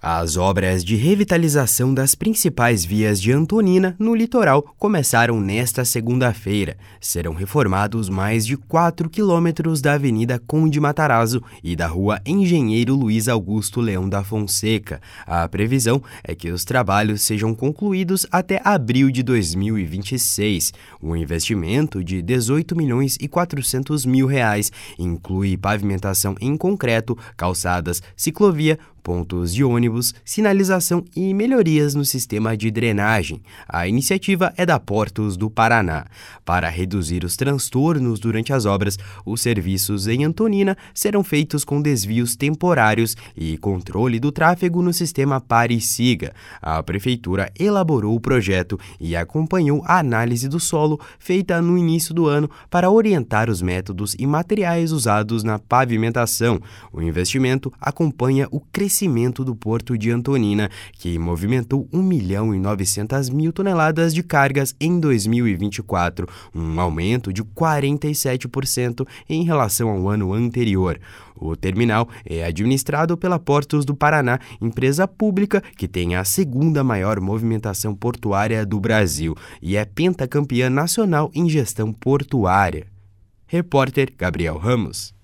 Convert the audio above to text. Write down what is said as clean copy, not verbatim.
As obras de revitalização das principais vias de Antonina, no litoral, começaram nesta segunda-feira. Serão reformados mais de 4 quilômetros da Avenida Conde Matarazzo e da Rua Engenheiro Luiz Augusto Leão da Fonseca. A previsão é que os trabalhos sejam concluídos até abril de 2026. O investimento de R$ 18.400.000 inclui pavimentação em concreto, calçadas, ciclovia, pontos de ônibus, sinalização e melhorias no sistema de drenagem. A iniciativa é da Portos do Paraná. Para reduzir os transtornos durante as obras, os serviços em Antonina serão feitos com desvios temporários e controle do tráfego no sistema Pare e Siga. A Prefeitura elaborou o projeto e acompanhou a análise do solo feita no início do ano para orientar os métodos e materiais usados na pavimentação. O investimento acompanha o crescimento do Porto de Antonina, que movimentou 1.900.000 toneladas de cargas em 2024, um aumento de 47% em relação ao ano anterior. O terminal é administrado pela Portos do Paraná, empresa pública que tem a segunda maior movimentação portuária do Brasil e é pentacampeã nacional em gestão portuária. Repórter Gabriel Ramos.